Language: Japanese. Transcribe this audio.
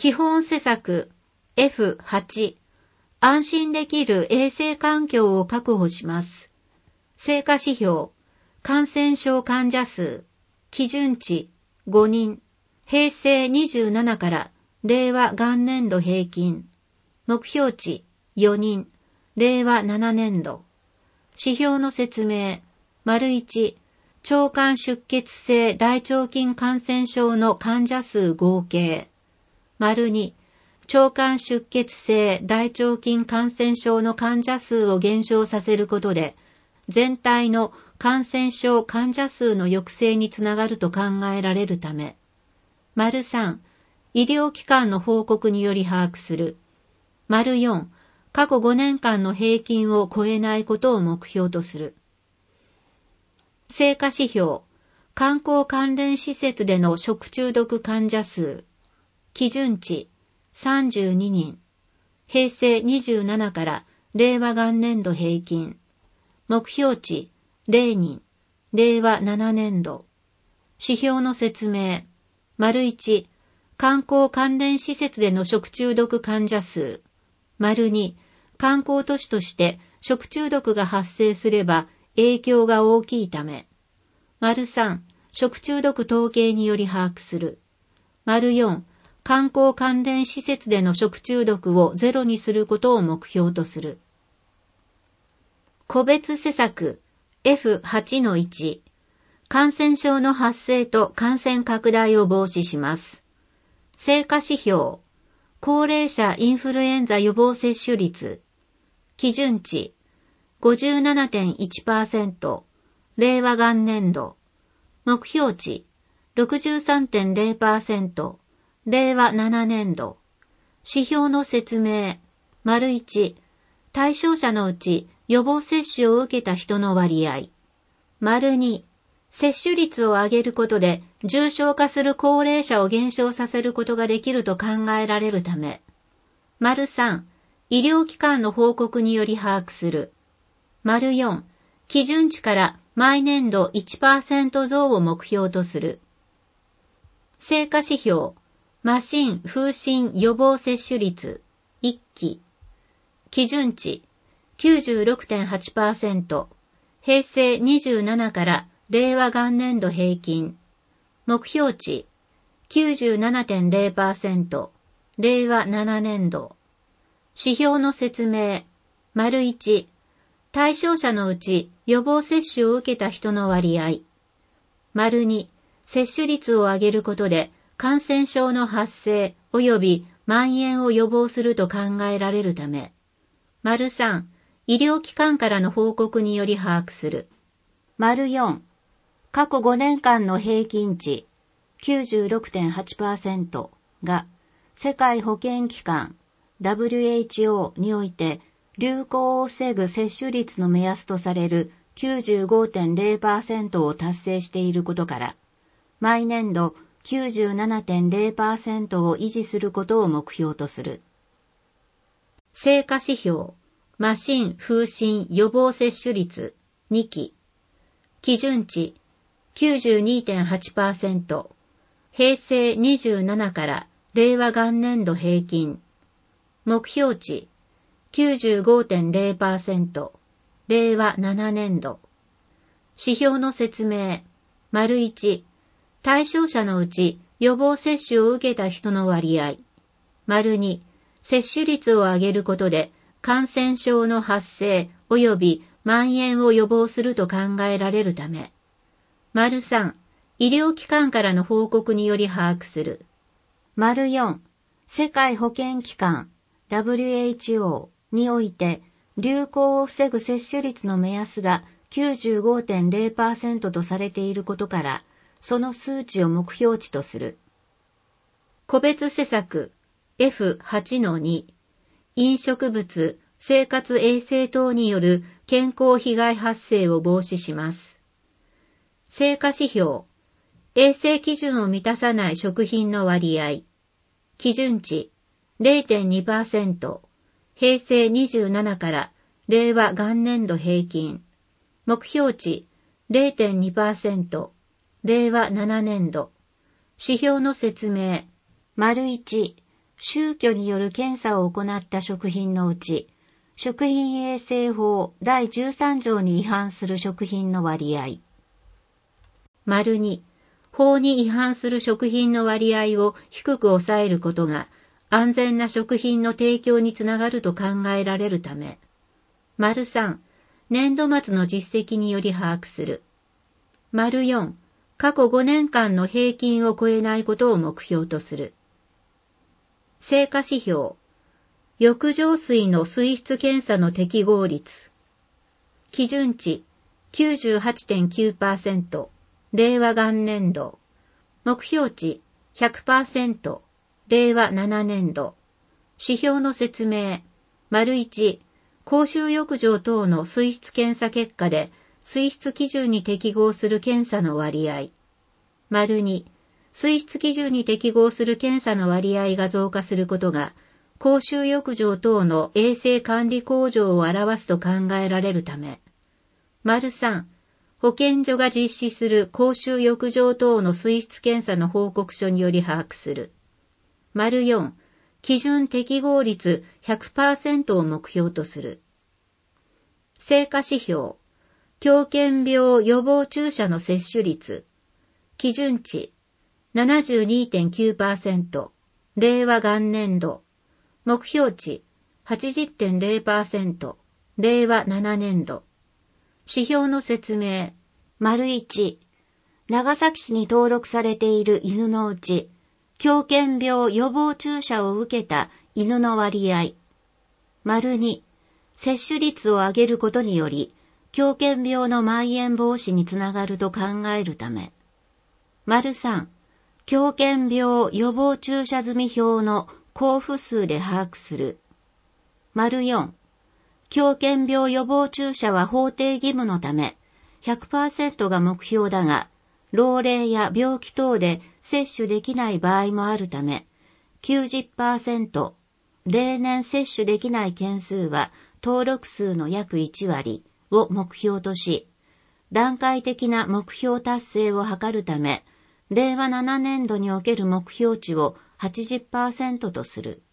基本施策 F8 安心できる衛生環境を確保します。成果指標感染症患者数基準値5人平成27から令和元年度平均目標値4人令和7年度指標の説明 ① 腸管出血性大腸菌感染症の患者数合計 ② 腸管出血性大腸菌感染症の患者数を減少させることで全体の感染症患者数の抑制につながると考えられるため ③ 医療機関の報告により把握する �4 過去5年間の平均を超えないことを目標とする。成果指標、観光関連施設での食中毒患者数、基準値32人、平成27から令和元年度平均、目標値0人、令和7年度、指標の説明、①観光関連施設での食中毒患者数、②観光都市として食中毒が発生すれば影響が大きいため、③食中毒統計により把握する、�4観光関連施設での食中毒をゼロにすることを目標とする。個別施策 F8-1 感染症の発生と感染拡大を防止します。成果指標高齢者インフルエンザ予防接種率基準値 57.1% 令和元年度目標値 63.0% 令和7年度指標の説明 ①対象者のうち予防接種を受けた人の割合 ②接種率を上げることで重症化する高齢者を減少させることができると考えられるため ③医療機関の報告により把握する �4基準値から毎年度 1% 増を目標とする。成果指標麻疹・風疹予防接種率1期基準値 96.8% 平成27から令和元年度平均目標値 97.0% 令和7年度指標の説明 ①対象者のうち予防接種を受けた人の割合 ②接種率を上げることで感染症の発生及び蔓延を予防すると考えられるため ③医療機関からの報告により把握する �4過去5年間の平均値 96.8% が世界保健機関 WHO において流行を防ぐ接種率の目安とされる 95.0% を達成していることから、毎年度 97.0% を維持することを目標とする。成果指標、麻疹・風疹予防接種率2期、基準値 92.8% 平成27から令和元年度平均目標値 95.0% 令和7年度指標の説明 ①対象者のうち予防接種を受けた人の割合 ②接種率を上げることで感染症の発生及び蔓延を予防すると考えられるため ③医療機関からの報告により把握する �4世界保健機関 WHO において流行を防ぐ接種率の目安が 95.0% とされていることからその数値を目標値とする。個別施策 F8-2 飲食物、生活衛生等による健康被害発生を防止します。成果指標衛生基準を満たさない食品の割合基準値 0.2% 平成27から令和元年度平均目標値 0.2% 令和7年度指標の説明 ① 宗教による検査を行った食品のうち、食品衛生法第13条に違反する食品の割合。2、法に違反する食品の割合を低く抑えることが安全な食品の提供につながると考えられるため。3、年度末の実績により把握する。4、過去5年間の平均を超えないことを目標とする。成果指標。浴場水の水質検査の適合率。基準値 98.9%、令和元年度。目標値 100%、令和7年度。指標の説明。1、公衆浴場等の水質検査結果で水質基準に適合する検査の割合。2、水質基準に適合する検査の割合が増加することが、公衆浴場等の衛生管理向上を表すと考えられるため。3、保健所が実施する公衆浴場等の水質検査の報告書により把握する。4、基準適合率 100% を目標とする。成果指標。狂犬病予防注射の接種率。基準値 72.9%、令和元年度。目標値 80.0%、令和7年度。指標の説明。1、長崎市に登録されている犬のうち、狂犬病予防注射を受けた犬の割合。2、接種率を上げることにより、狂犬病の蔓延防止につながると考えるため。3、狂犬病予防注射済表の交付数で把握する。4、狂犬病予防注射は法定義務のため、100% が目標だが、老齢や病気等で接種できない場合もあるため、90%、例年接種できない件数は登録数の約1割を目標とし、段階的な目標達成を図るため、令和7年度における目標値を 80% とする。